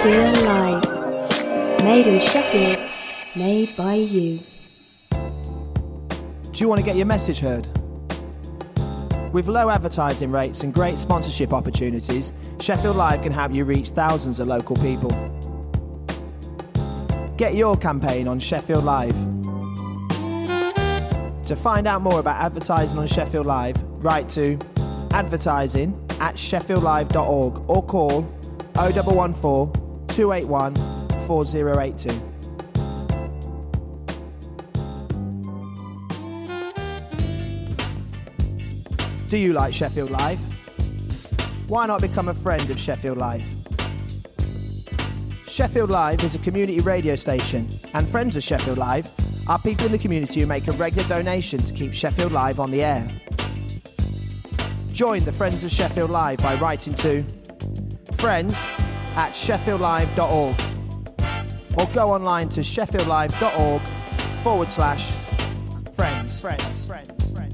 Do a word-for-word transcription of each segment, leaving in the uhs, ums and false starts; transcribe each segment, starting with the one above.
Sheffield Live. Made in Sheffield, made by you. Do you want to get your message heard? With low advertising rates and great sponsorship opportunities, Sheffield Live can help you reach thousands of local people. Get your campaign on Sheffield Live. To find out more about advertising on Sheffield Live, write to advertising at sheffield live dot org or call oh one one four, two eight one, four oh eight two. Do you like Sheffield Live? Why not become a friend of Sheffield Live? Sheffield Live is a community radio station, and friends of Sheffield Live are people in the community who make a regular donation to keep Sheffield Live on the air. Join the Friends of Sheffield Live by writing to friends at sheffield live dot org or go online to sheffield live dot org forward slash friends. Friends. Friends.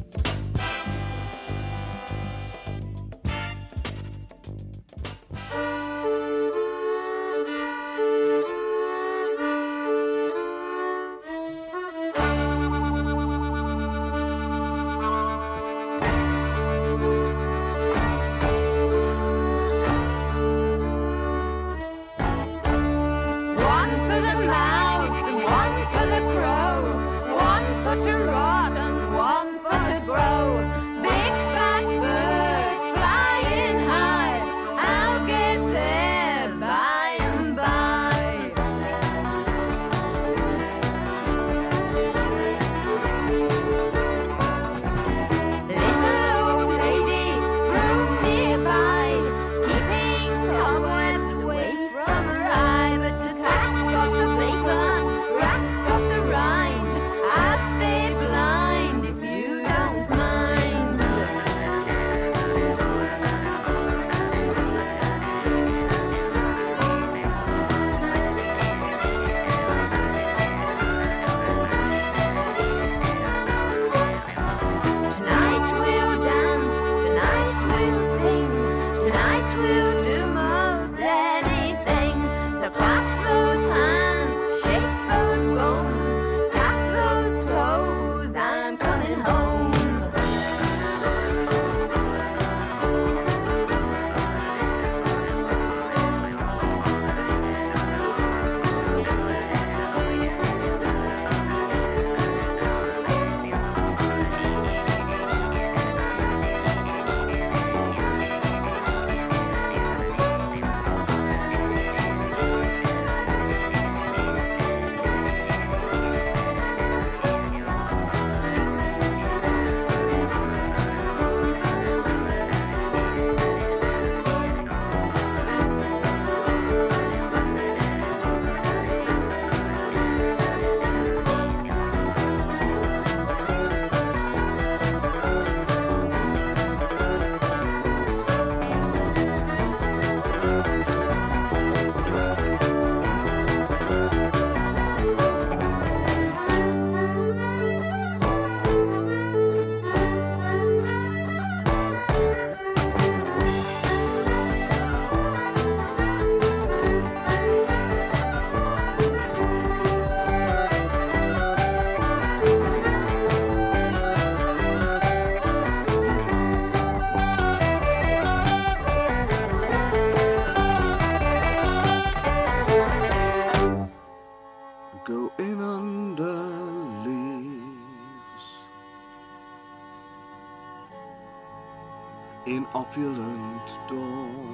In opulent dawn,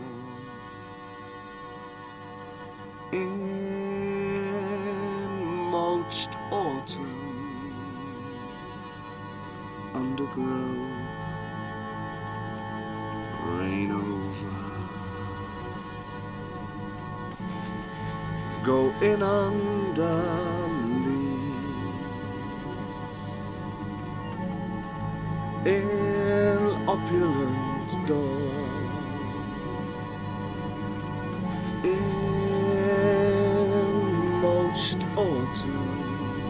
in most autumn, undergrowth, rain over, go in under leaves, in opulent dawn, in most autumn,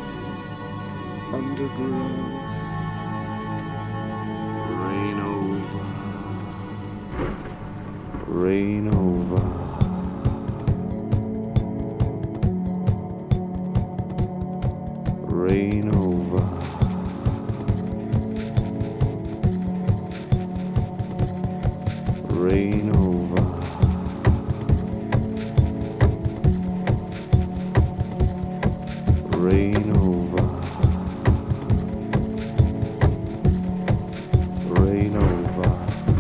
undergrowth, rain over, rain over. rain over. Rain over. Rain over. Rain over.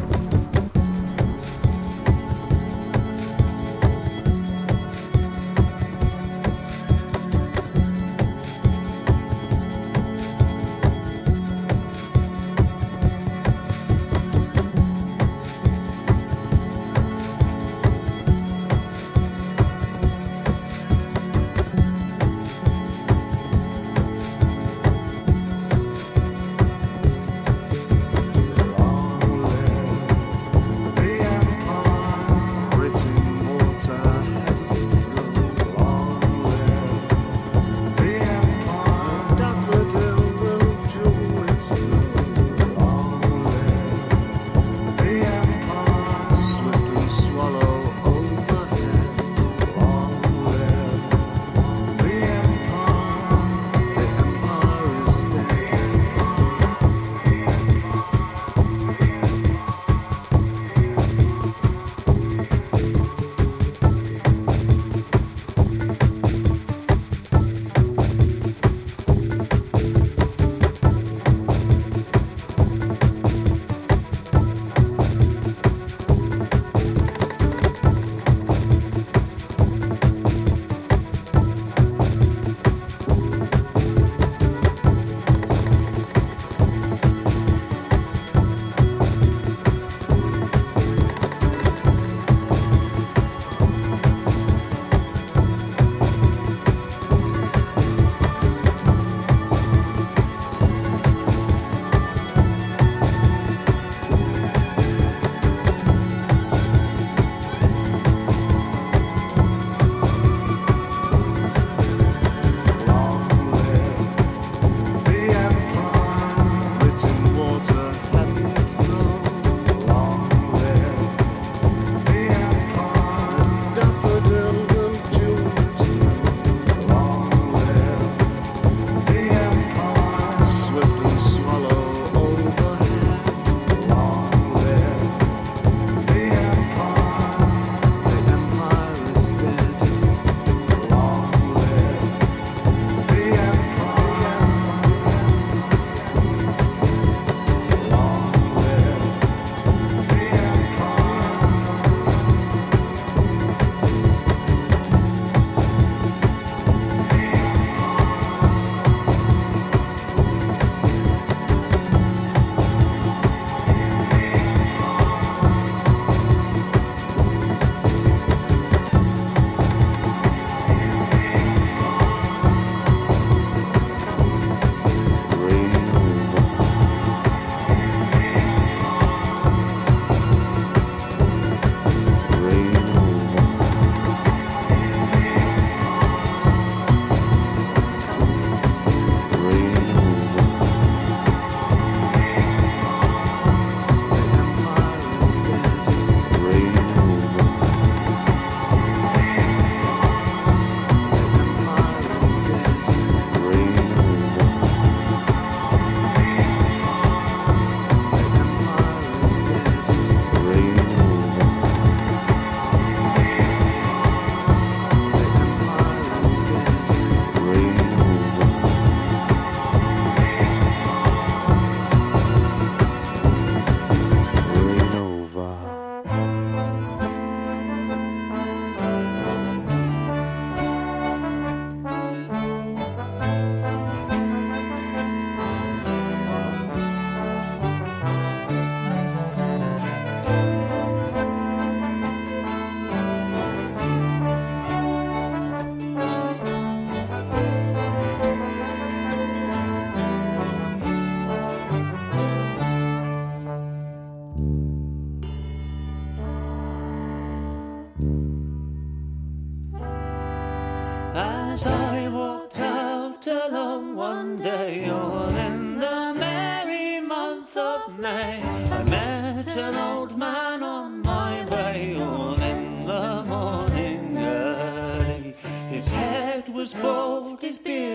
As I walked out alone one day, all in the merry month of May, I met an old man on my way, all in the morning early. His head was bald, his beard was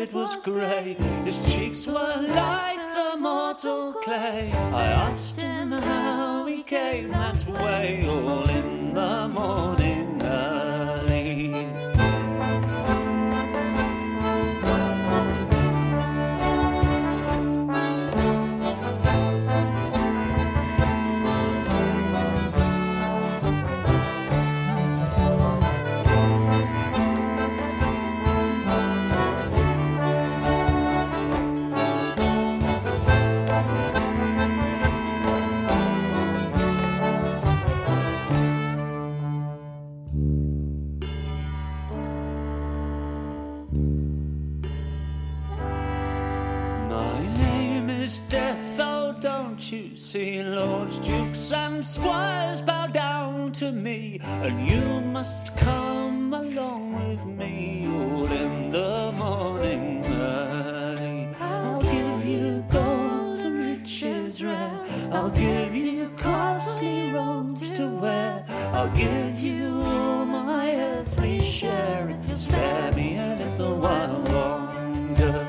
grey. His cheeks were like the mortal clay. I asked him how he came that way, all in the morning early. You see, lords, dukes and squires bow down to me, and you must come along with me, all in the morning early. I'll give you gold and riches rare, I'll give you costly robes to wear, I'll give you all my earthly share, if you'll spare me a little while longer.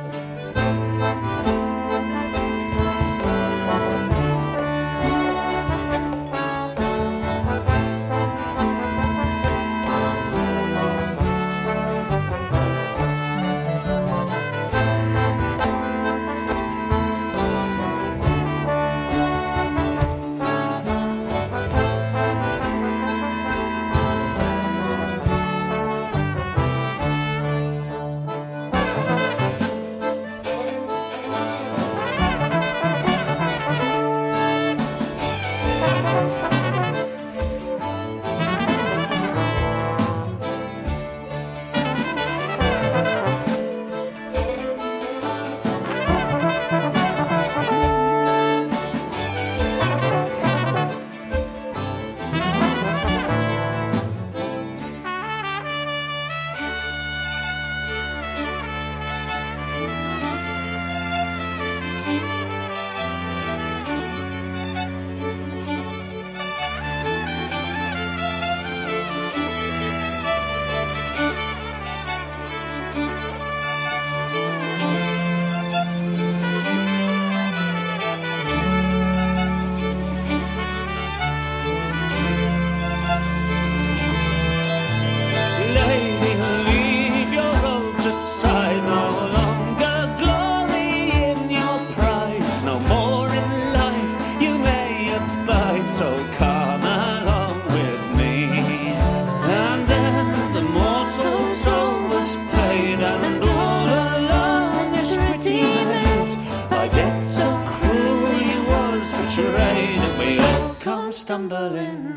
Stumbling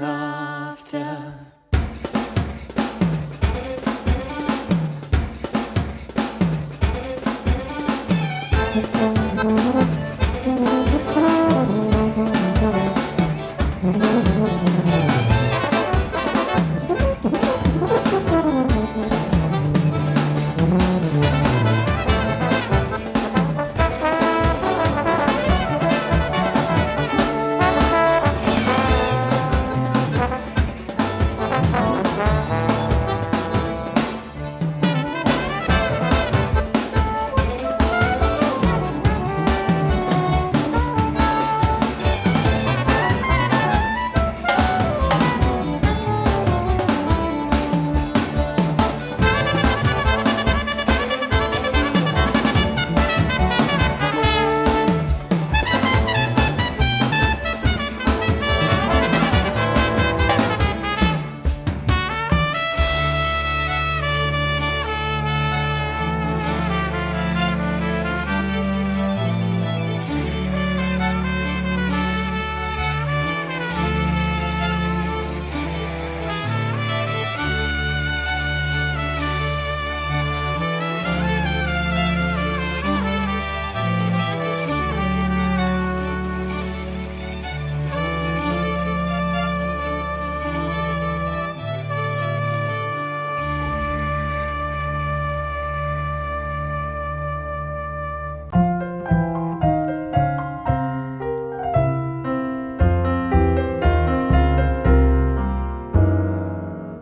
after.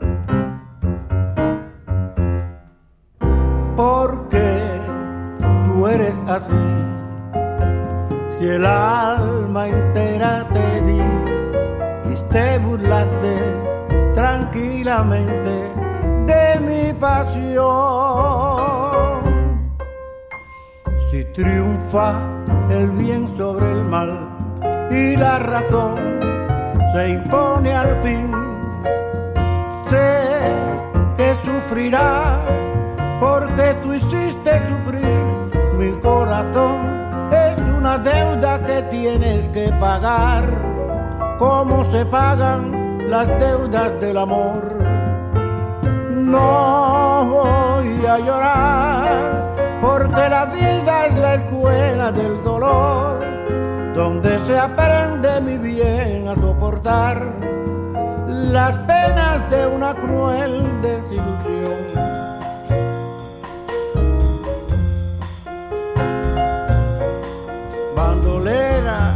porque tu así. Si el alma entera te di y te burlaste tranquilamente de mi pasión. Si triunfa el bien sobre el mal y la razón se impone al fin, sé que sufrirás porque tú hiciste sufrir mi corazón. Es una deuda que tienes que pagar, como se pagan las deudas del amor. No voy a llorar porque la vida es la escuela del dolor, donde se aprende mi bien a soportar las penas de una cruel desilusión. Bandolera.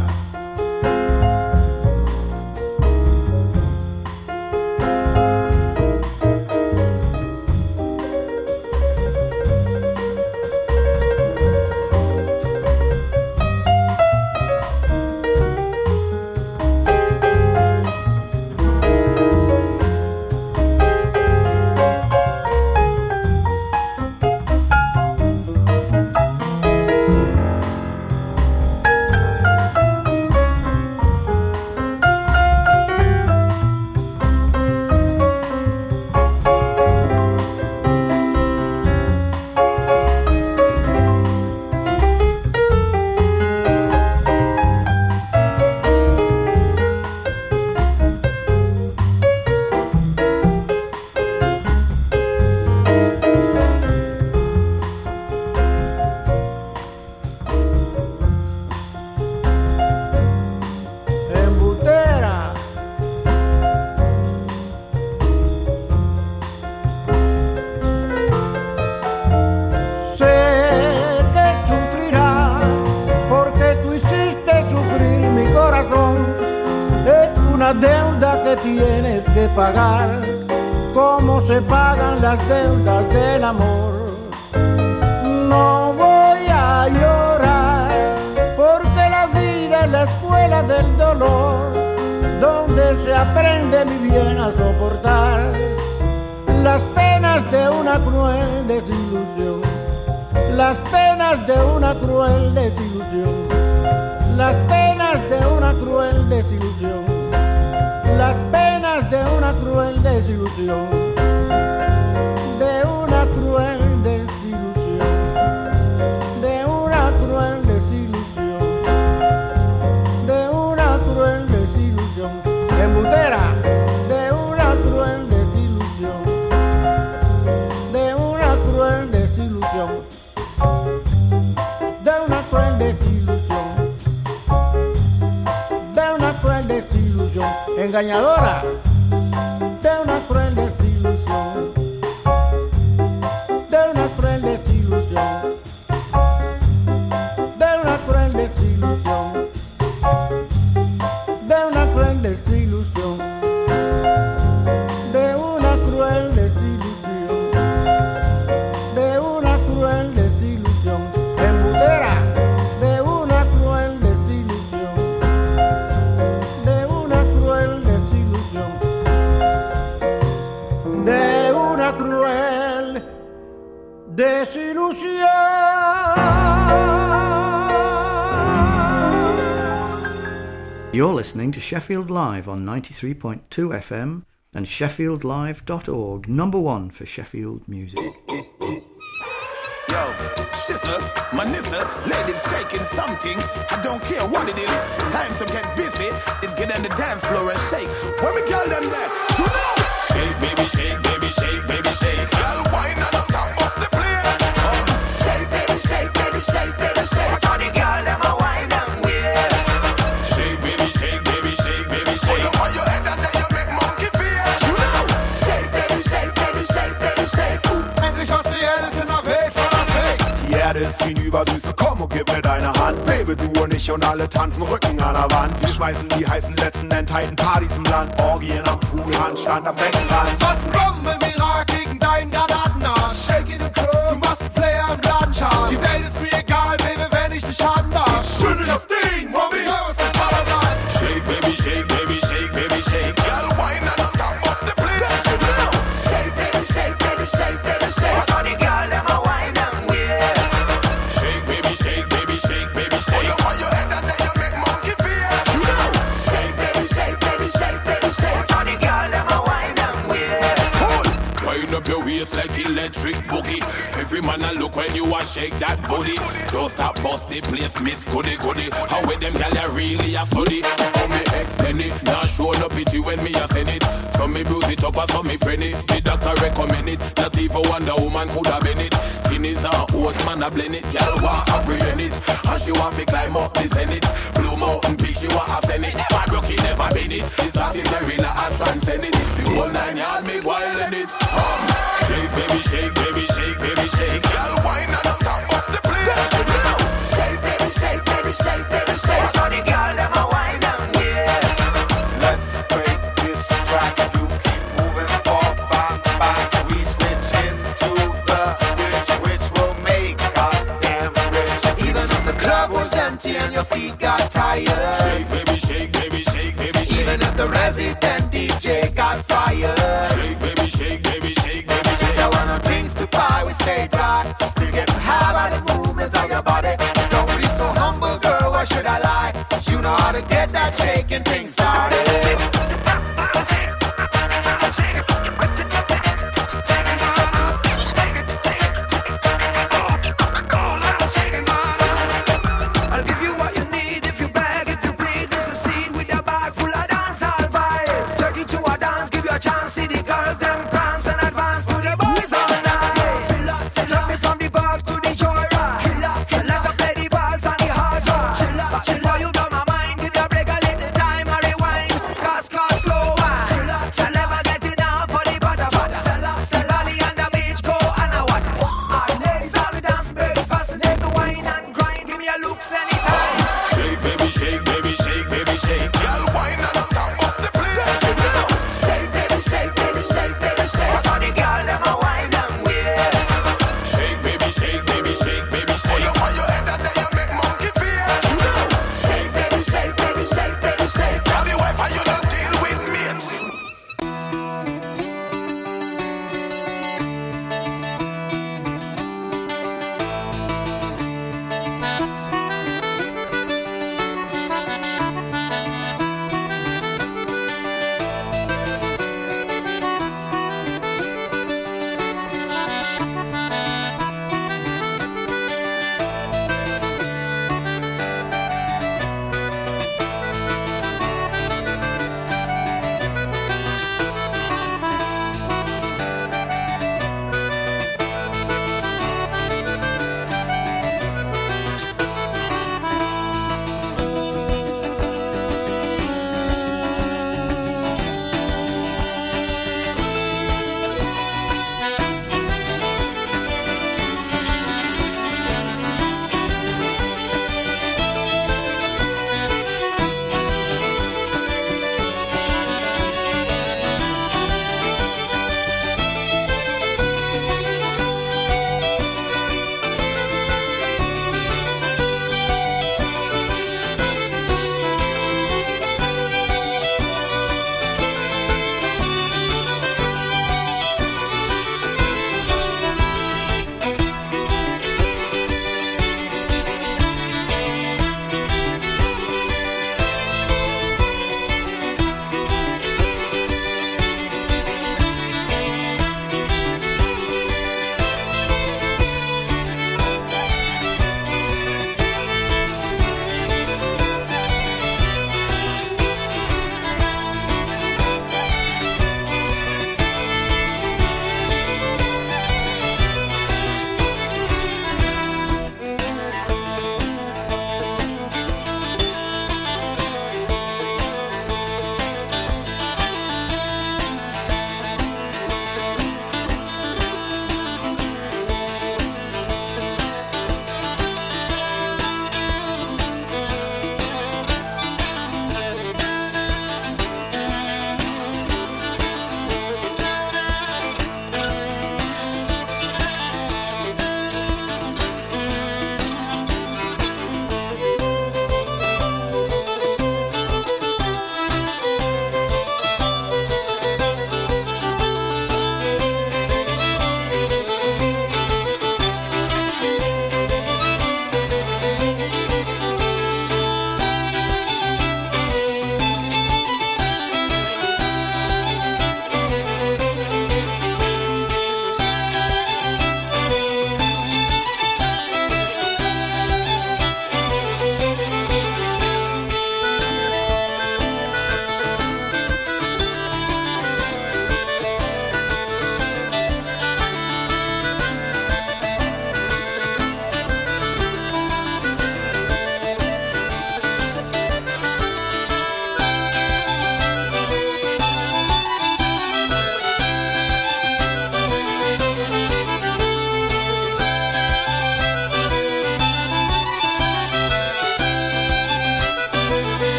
Deuda que tienes que pagar, como se pagan las deudas del amor. No voy a llorar porque la vida es la escuela del dolor, donde se aprende mi bien a soportar las penas de una cruel desilusión, las penas de una cruel desilusión, las penas de una cruel desilusión, las penas de una cruel desilusión, de una cruel desilusión, de una cruel desilusión, de una cruel desilusión, embutera, de una cruel desilusión, de una cruel desilusión, de una cruel desilusión, de una cruel desilusión, engañadora, de una cruel desilusión, de una cruel desilusión, de una cruel desilusión, de una cruel desilusión, de una cruel desilusión, de una cruel desilusión, embutera, de una cruel desilusión, de una cruel desilusión, de una cruel desilusión. You're listening to Sheffield Live on ninety-three point two F M and sheffield live dot org, number one for Sheffield music. Yo, shissa, manissa, ladies shaking something. I don't care what it is. Time to get busy. It's get on the dance floor and shake. Where we girl them there? You know. Shake, baby, shake, baby, shake, baby, shake. Girl, why not on top of the place? Come, shake, baby, shake, baby, shake, baby, shake. Watch how the girl them a wine and waist. Shake, baby, shake, baby, shake, baby, shake. Hold up on your head and then you make monkey face. You know. Shake, baby, shake, baby, shake, baby, shake. Endlich was Reelles in der Welt voller Fake. Die Erde ist hinüber, Süße, komm und gib mir deine Hand. Baby, du und ich und alle tanzen Rücken an der Wand. Wir schmeißen die heißen letzten enthalten Partys im Land. Orgien am Pool, Handstand am Beckenrand. Was ein Bombe im Irak gegen deinen Granatenarsch. Shake in the club, du machst einen Player im Ladenschal. Die Welt ist mir egal, Baby, up your waist like electric boogie. Every man a look when you a shake that booty. Don't stop bust the place, miss goody goody. How with them gal ya really a study. How me extend it, now show no pity when me a send it. So me bruise it up and so me friend it. The doctor recommend it, not even Wonder Woman could have been it. Guineas and oats man a blend it. Gal want apprehend it, and she want to climb up the zenith. Blue Mountain Peak she want to send it. Never broke it, never been it. It's a Cinderella I transcend it. The whole nine yard make wild in it. Um, shake baby, shake baby, shake baby, shake. Gal wine and stop off the place. Shake baby, shake baby, shake baby, shake. Watch all the gal them a wine and waist. Let's break this track. You keep moving forward, back, back. We switch into the rich, which will make us damn rich. Even if the club was empty and your feet got tired. Shake baby, shake baby, shake baby, shake. Even if the resident D J got fired. Shake baby, shake baby, shake baby, shake. There were no drinks to buy, we stayed dry. Still getting high by the movements of your body. Don't be so humble, girl, why should I lie? You know how to get that shaking thing started. I'll give you what you need if you beg, if you plead. This is a scene with a bag full of dancehall vibes. Take you to a dance, give you a chance. See the girls, them prance and advance to the boys all night. Take me from the park to the joyride. So let us play the bars and the hard rock. Before you blow my mind, give me a break a little time. I rewind.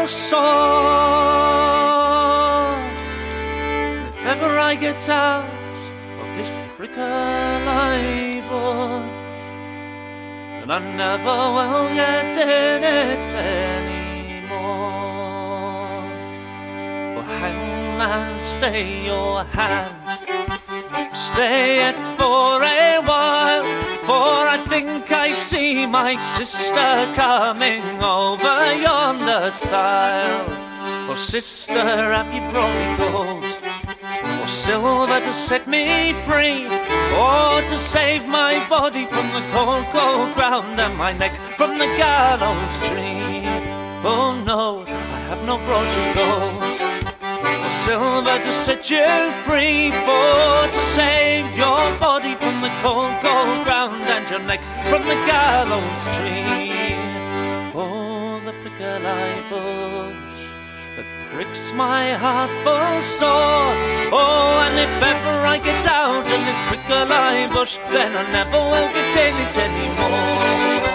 sore. If ever I get out of this prickly bush, and I never will get in it anymore. Oh, hangman, stay your hand, stay it for a while, for I think I see my sister coming over yonder stile. Oh, sister, have you brought me gold or silver to set me free, or to save my body from the cold, cold ground and my neck from the gallows tree? Oh no, I have no brought you gold or silver to set you free, for to save your body from the cold, cold ground and your neck from the gallows tree. Oh, the prickly bush that pricks my heart full sore. Oh, and if ever I get out of this prickly bush, then I never will get in it anymore.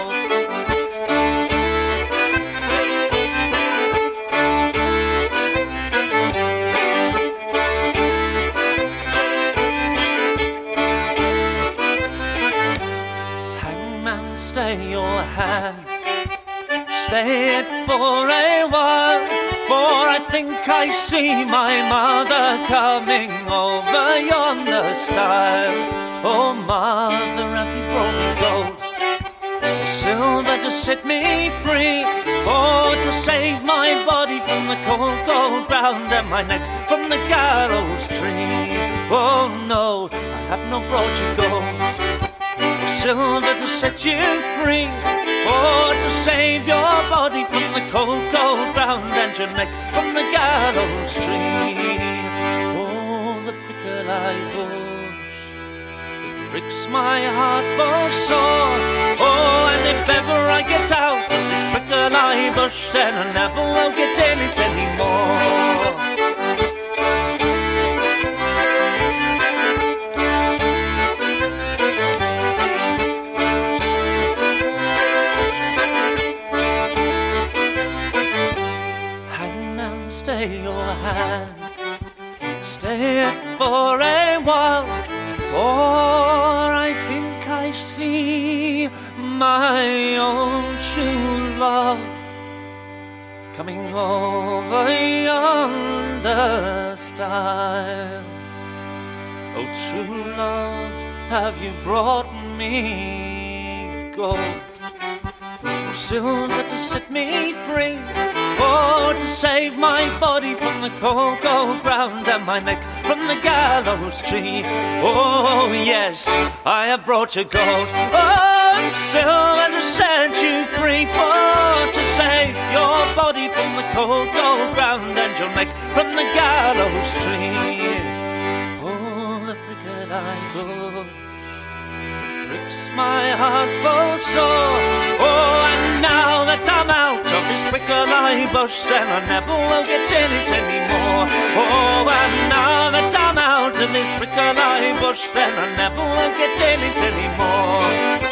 Hangman, stay your hand, stay it for a while, for I think I see my mother coming over yonder stile. Oh, mother, have you brought me gold or silver to set me free, or to save my body from the cold, cold ground and my neck from the gallows tree? Oh no, I have no brought you gold or silver to set you free, or to save your body from the cold, cold ground and your neck from the gallows tree. Oh, the prickly bush that pricks my heart full sore. Oh, and if ever I get out of this prickly bush, then I never will get in it anymore. Stay your hand, stay it for a while, for I think I see my own true love coming over yonder stile. Oh, true love, have you brought me gold or silver to set me free, or to save my body from the cold, cold ground and my neck from the gallows tree? Oh yes, I have brought you gold, oh, and silver to set you free, for to save your body from the cold, cold ground and your neck from the gallows tree. Oh, the prickly bush pricks my heart full sore. Oh, and now that I'm out of this prickly bush, then I never will get in it anymore. Oh, and now that I'm out of this prickly bush, then I never will get in it anymore.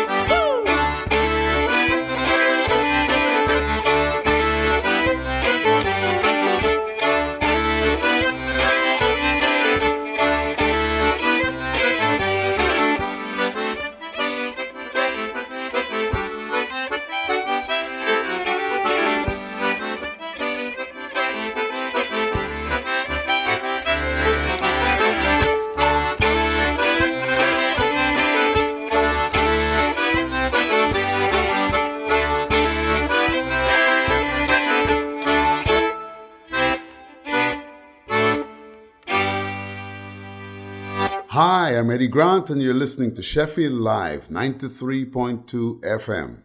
Hi, I'm Eddie Grant, and you're listening to Sheffield Live, ninety-three point two F M.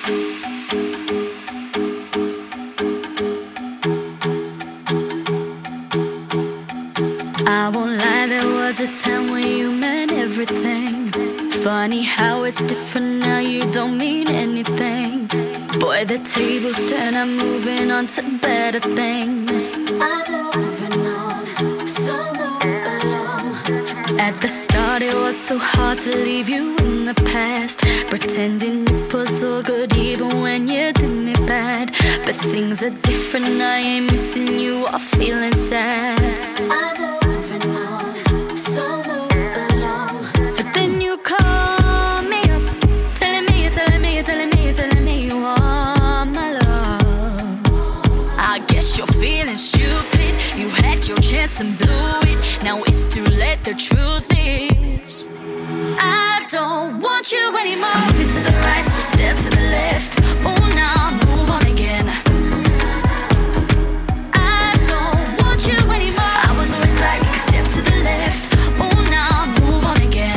I won't lie, there was a time when you meant everything. Funny how it's different now, you don't mean anything. Boy, the tables turn, I'm moving on to better things. I'm moving on, so move along. At the start it it was so hard to leave you in the past, pretending it was all good even when you did me bad. But things are different, I ain't missing you or feeling sad. I'm moving on, so move along. But then you call me up, telling me, telling me, telling me, telling me you want my love. I guess you're feeling stupid, you had your chance and blew it. Now it's too late, the truth is I don't want you anymore. Moving to the right, so step to the left. Oh, now move on again. I don't want you anymore. I was always right, step to the left. Oh, now move on again.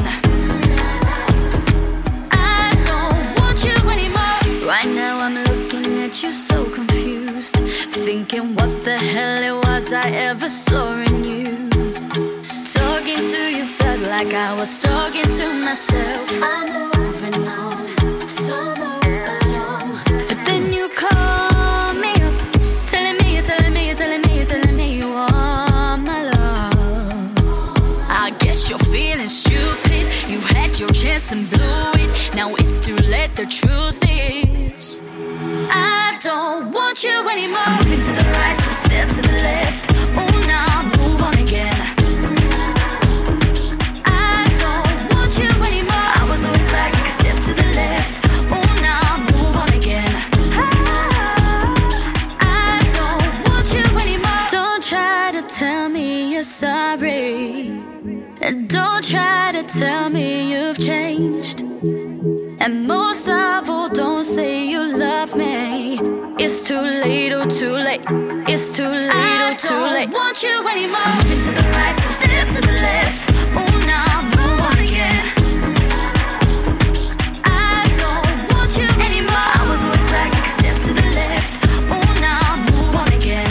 I don't want you anymore. Right now I'm looking at you so confused, thinking what the hell it was I ever saw in you. Talking to you felt like I was talking to myself. I'm moving on, so move along. But then you call me up, telling me, telling me, telling me, telling me you want my love. I guess you're feeling stupid, you had your chance and blew it. Now it's too late, the truth is I don't want you anymore. Moving to the right, so step to the left. Oh, now move on again. Sorry, and don't try to tell me you've changed. And most of all, don't say you love me. It's too late, oh too late. It's too late, oh too late. I don't want you anymore. Moving to the right, so step to the left. Oh, now move on again. I don't want you anymore. I was always right, step to the left. Oh, now move on again.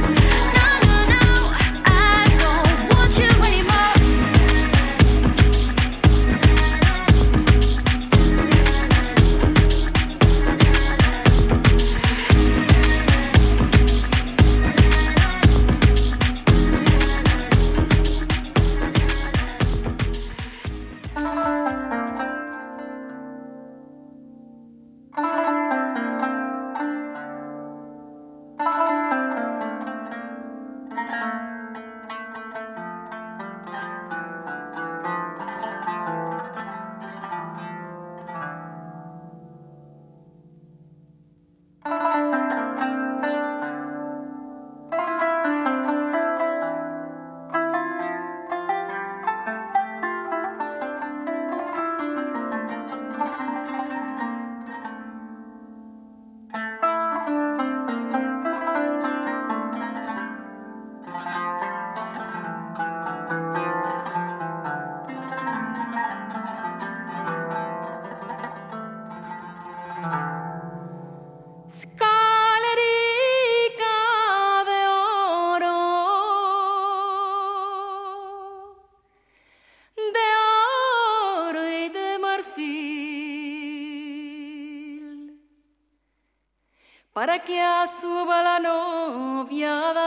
Para que suba la noviada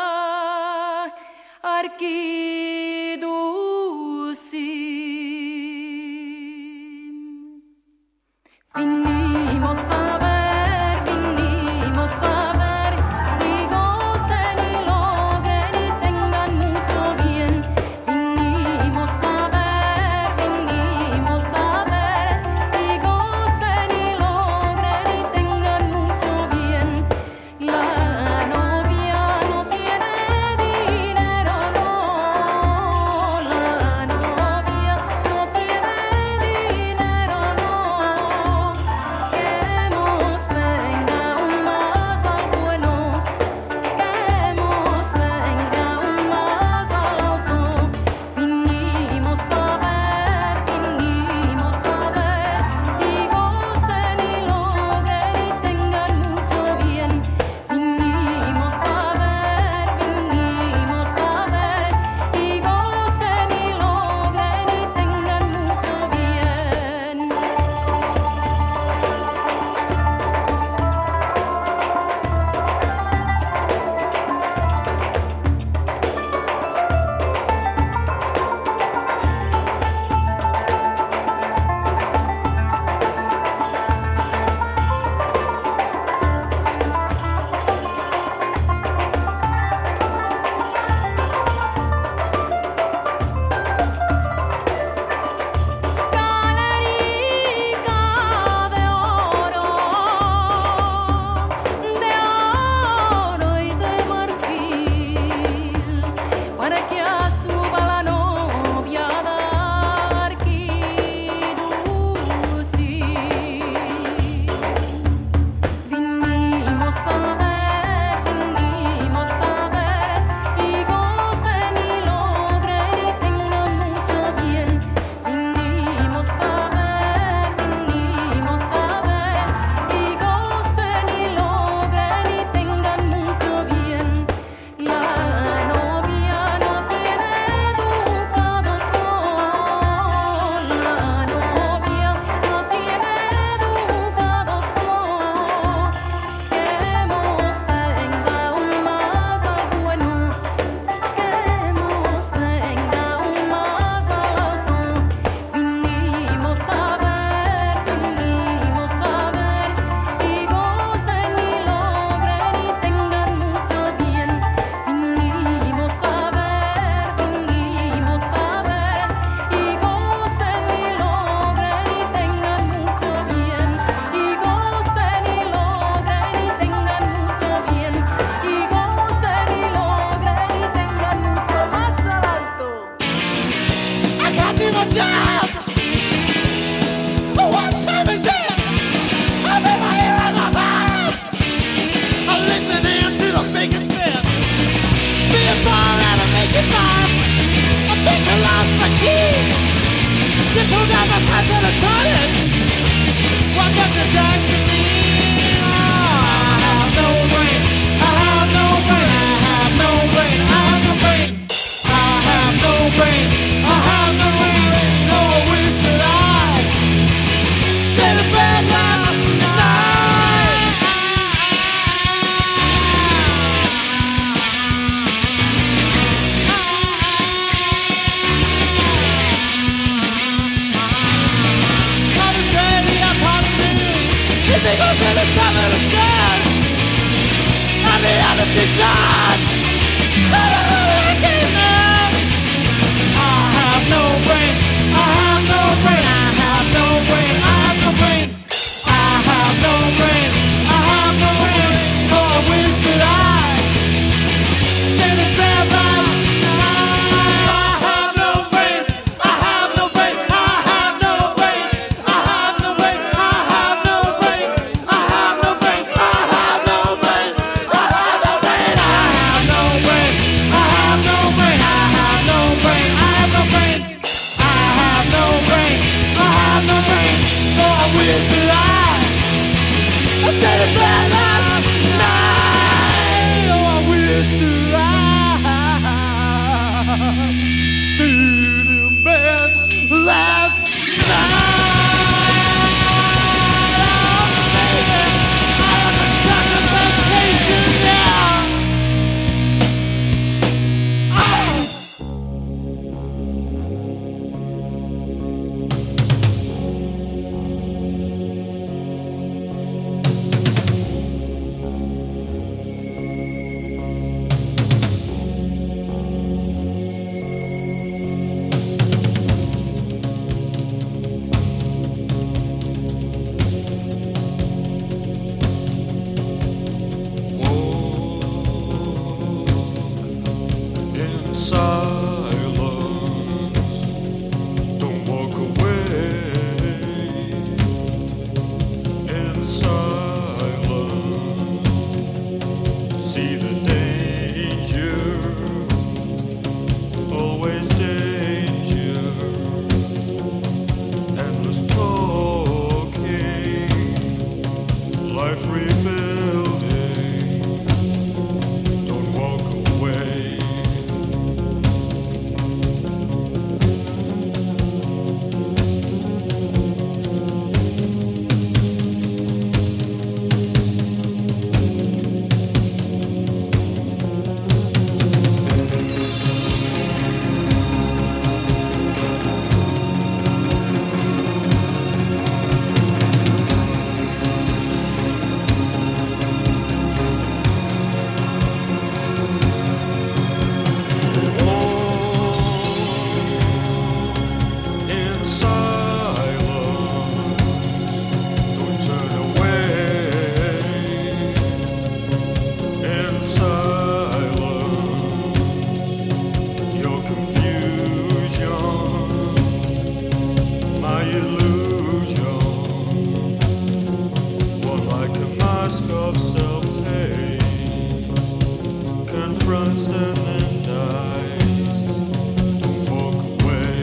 Arquiducín. Vinimos a ver, vinimos a ver, y gocen y logren y tengan mucho bien. Vinimos a ver, vinimos a ver, y gocen y logren y tengan mucho bien. La novia no tiene dinero, no fifty-five. I think I lost my keys. Just pulled out my pants and I started. What does the dance to me? Oh, I have no brain. I have no brain. I have no brain. I have no brain. I have no brain. I have no brain. No wish that I stayed in bed last night. Love is ready, I'm part of me. This equals to the sum of the stars. On the other two sides. I don't know what I can now. I have no brain. I have no brain. I have no brain. I have no brain. I have no brain. I have no brain. No, I wish that I stayed in bed last night. I have no brain. I have no brain. I have no brain. I have no brain. I have no brain. I have no brain. I have no brain. I have no brain. I have no brain. I have no brain. I have no brain. I have no brain. I have no brain. I have no brain. So I wish that I I stayed in bed last night. Oh, I wish that I stayed in bed last night. Oh, baby, I am a truck of vacation now. Oh. In silence, don't walk away. In silence, see the danger, always danger. Endless talking, life rebuilding. Don't walk away. In silence, don't turn away. In silence, your confusion, my illusion, one like a mask of self-hate, confronts and then dies. Don't walk away.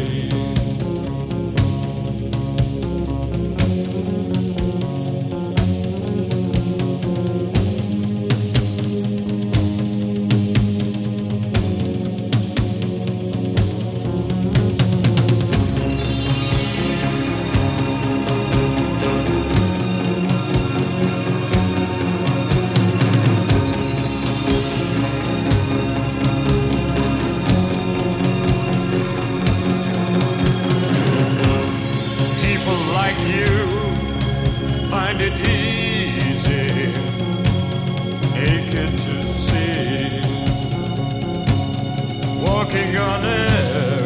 People like you find it easy, naked to see, walking on air,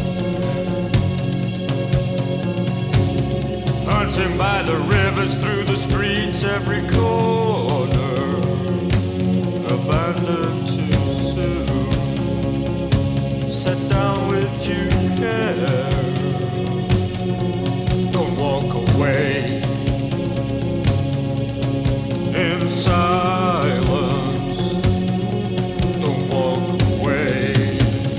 hunting by the rivers, through the streets, every corner, abandoned too soon, set down with due care. Don't walk away. In silence, don't walk away.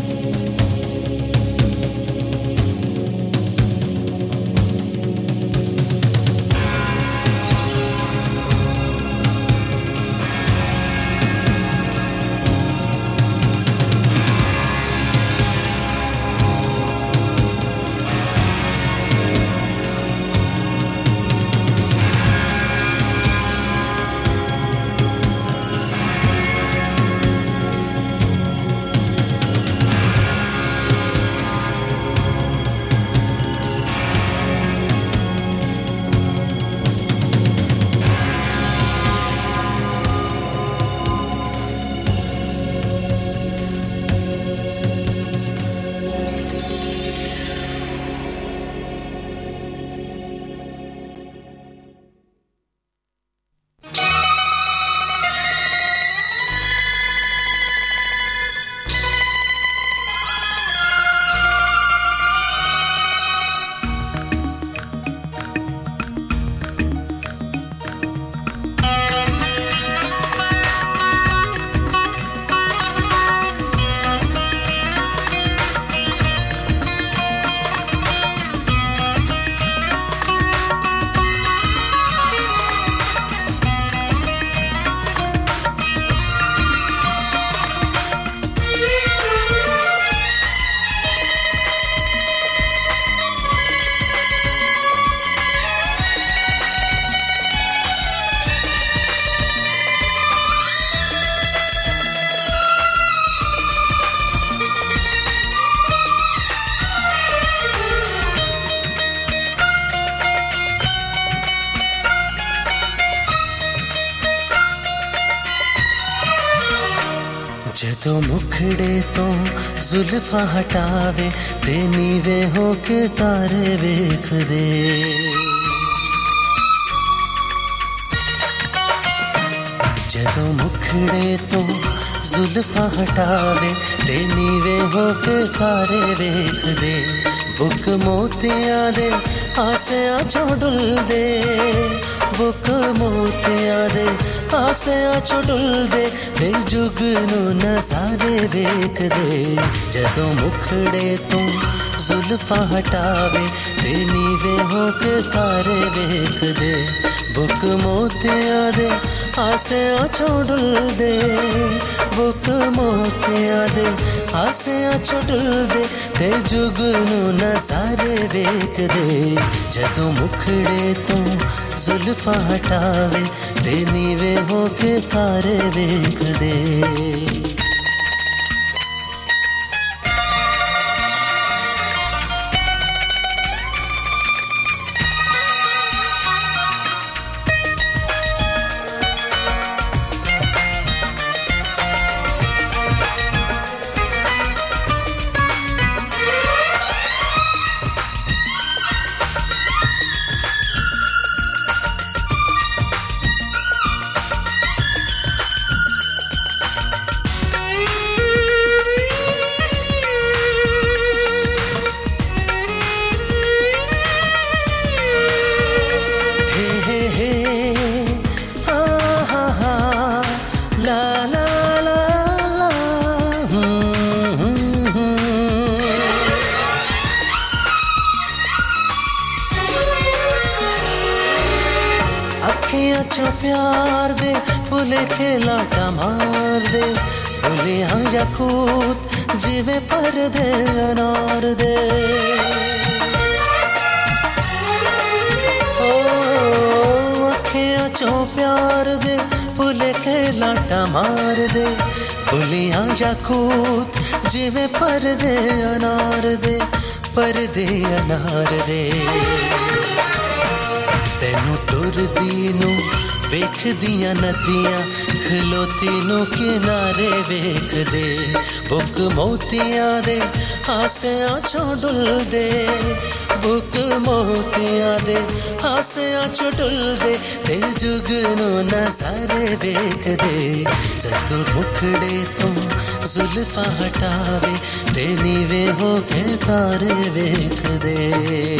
ਜਦੋਂ ਮੁਖੜੇ ਤੋਂ ਜ਼ੁਲਫਾਂ ਹਟਾਵੇ ਤੇ ਨੀਵੇਂ ਹੋ ਕੇ ਤਾਰੇ ਵੇਖਦੇ ਜਦੋਂ ਮੁਖੜੇ ਤੋਂ ਜ਼ੁਲਫਾਂ ਹਟਾਵੇ ਤੇ ਨੀਵੇਂ ਹੋ ਕੇ ਤਾਰੇ ਵੇਖਦੇ ਬੁੱਕ ਮੋਤੀਆਂ ਦੇ ਆਸਿਆਂ ਚੋਂ ਡੁੱਲਦੇ ਬੁੱਕ ਮੋਤੀਆਂ ਦੇ ਆਸਿਆਂ ਚੋਂ ਡੁੱਲਦੇ ਤੇ ਜੁਗ ਨੂੰ ਨਜ਼ਾਰੇ ਵੇਖਦੇ ਜਦੋਂ ਮੁਖੜੇ ਤੋਂ ਜ਼ੁਲਫਾਂ ਹਟਾਵੇ ਤੇ ਨੀਵੇਂ ਹੋ ਕੇ ਤਾਰੇ ਵੇਖਦੇ ਬੁੱਕ ਮੋਤੀਆਂ ਦੇ ਆਸਿਆਂ ਚੋਂ ਡੁੱਲਦੇ ਬੁੱਕ ਮੋਤੀਆਂ ਦੇ ਆਸਿਆਂ ਚੋਂ ਡੁੱਲਦੇ ਤੇ ਜੁਗ ਨੂੰ ਨਜ਼ਾਰੇ ਵੇਖਦੇ ਜਦੋਂ ਮੁਖੜੇ ਤੋਂ ਜ਼ੁਲਫਾਂ ਹਟਾਵੇ ਤੇ ਨੀਵੇਂ ਹੋ ਕੇ ਤਾਰੇ ਵੇਖਦੇ प्यार दे भुले खेला मार दे भुलिया यकूत जिवे पर दे अनार दे ओ अखियां चो प्यार दे भुले खेला मार दे भुलिया यकूत जिवे पर दे अनार दे पर दे अनार दे तेनू तुरदी नू ਵੇਖਦੀਆਂ ਨਦੀਆਂ ਖਲੋਤੀ ਨੂੰ ਕਿਨਾਰੇ ਵੇਖਦੇ ਬੁੱਕ ਮੋਤੀਆਂ ਦੇ ਹਾਸਿਆਂ ਚੋਂ ਡੁੱਲਦੇ ਬੁੱਕ ਮੋਤੀਆਂ ਦੇ ਹਾਸਿਆਂ ਚੋਂ ਡੁੱਲਦੇ ਤੇ ਜੁਗ ਨੂੰ ਨਜ਼ਾਰੇ ਵੇਖਦੇ ਜਦੋਂ ਮੁਖੜੇ ਤੋਂ ਜ਼ੁਲਫਾਂ ਹਟਾਵੇ ਤੇ ਨੀਵੇਂ ਹੋ ਕੇ ਤਾਰੇ ਵੇਖਦੇ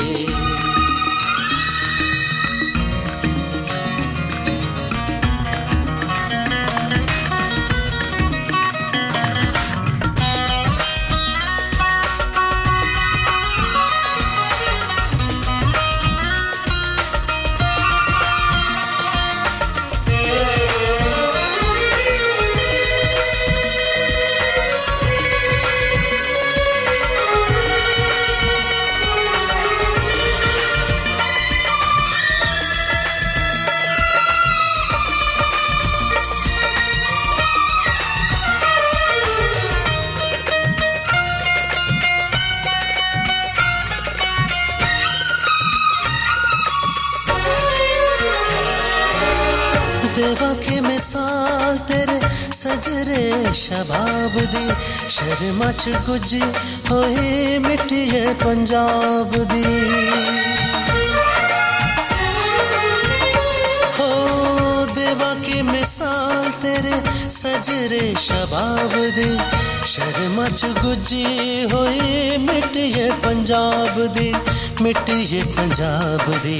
शबाब दी शर्मा च गुज होए मिट्टिए पंजाब दी हो देवा की मिसाल तेरे सजरे शबाब दी शर्मा च गुजी होए मिट्टिए पंजाब दी मिट्टिए पंजाब दी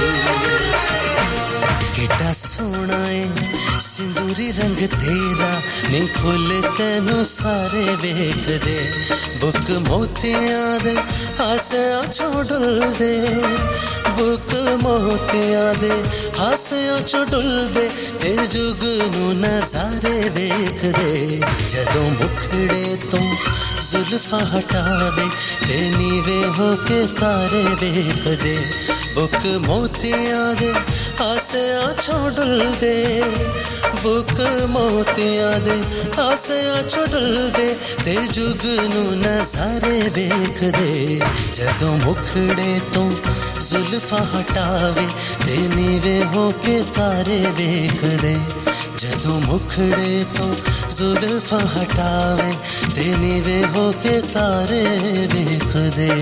कितना सोना है सिंदूरी रंग तेरा नी फुल तेनू सारे वेख दे बुक मोतियां दे हासियां चों डुलदे बुक मोतियां दे हासियां चों डुलदे ते जुग नू नजारे वेख दे जदों मुखड़े तो जुल्फां हटावे ते नीवे हो के तारे वेख दे बुक मोतियां दे हासियां चों डुलदे बुक मोतियां दे हासियां चों डुलदे ते जुग नू नजारे वेख दे जदों मुखड़े तो जुल्फां हटावे ते नीवे हो के तारे वेख दे जदों मुखड़े तो जुल्फा हटावे ते नीवे होके तारे वेख दे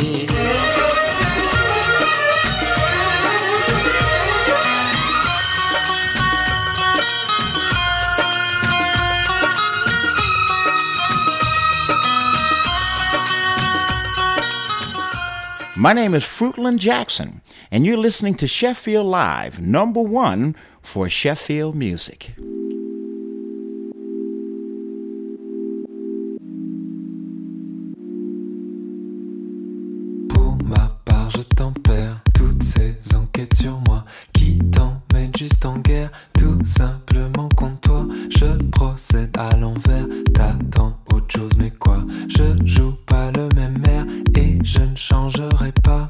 My name is Fruitland Jackson, and you're listening to Sheffield Live, number one for Sheffield music. Pour ma part, je tempère toutes ces enquêtes sur moi qui t'emmènent juste en guerre, tout simplement contre toi. Je procède à l'envers, t'attends autre chose, mais quoi? Je joue pas le même air et je ne changerai pas.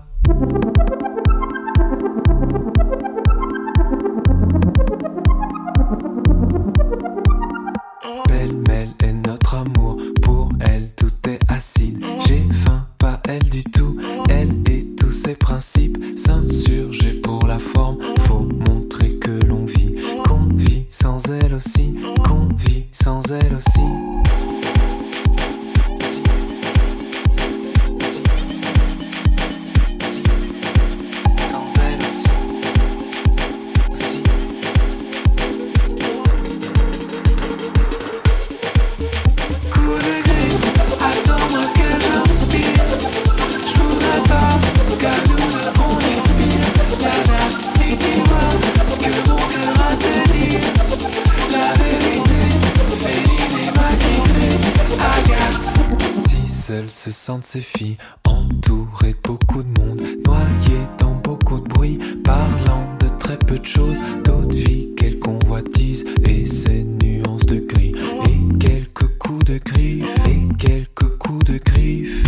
Pêle-mêle est notre amour, pour elle tout est acide. J'ai faim, pas elle du tout, elle et tous ses principes. S'insurger pour la forme, faut montrer que l'on vit, qu'on vit sans elle aussi, qu'on vit sans elle aussi. Seules se sentent ces filles, entourées de beaucoup de monde, noyées dans beaucoup de bruit, parlant de très peu de choses, d'autres vies qu'elles convoitisent, et ces nuances de gris, et quelques coups de griffes, et quelques coups de griffes.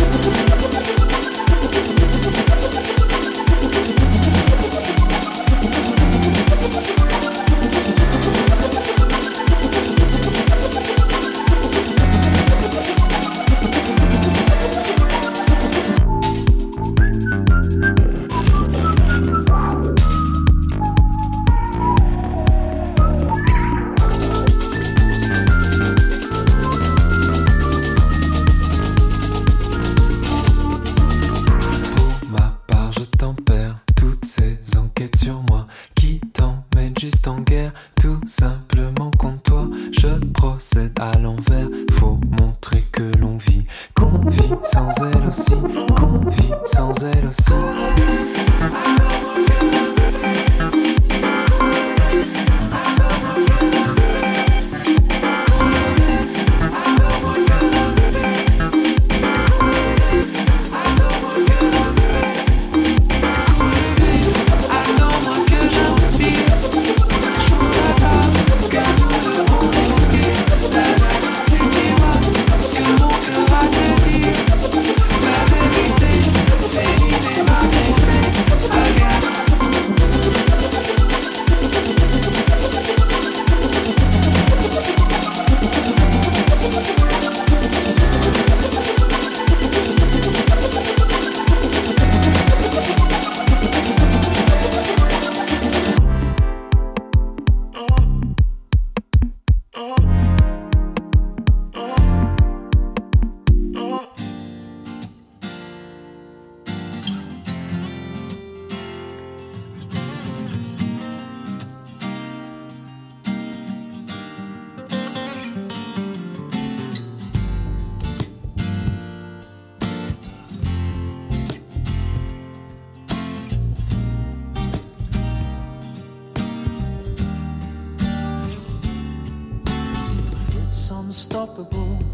Unstoppable,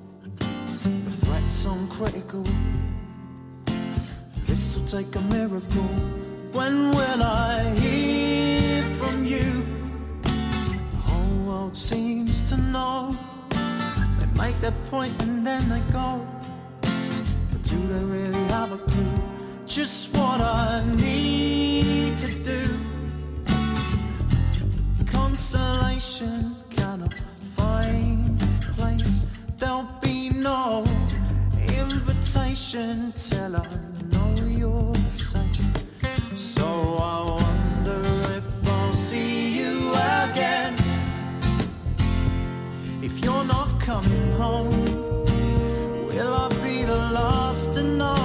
the threat's uncritical. This will take a miracle. When will I hear from you? The whole world seems to know. They make their point and then they go. But do they really have a clue? Just what I need to do. Consolation cannot find place. There'll be no invitation till I know you're safe. So I wonder if I'll see you again. If you're not coming home? Will I be the last to know?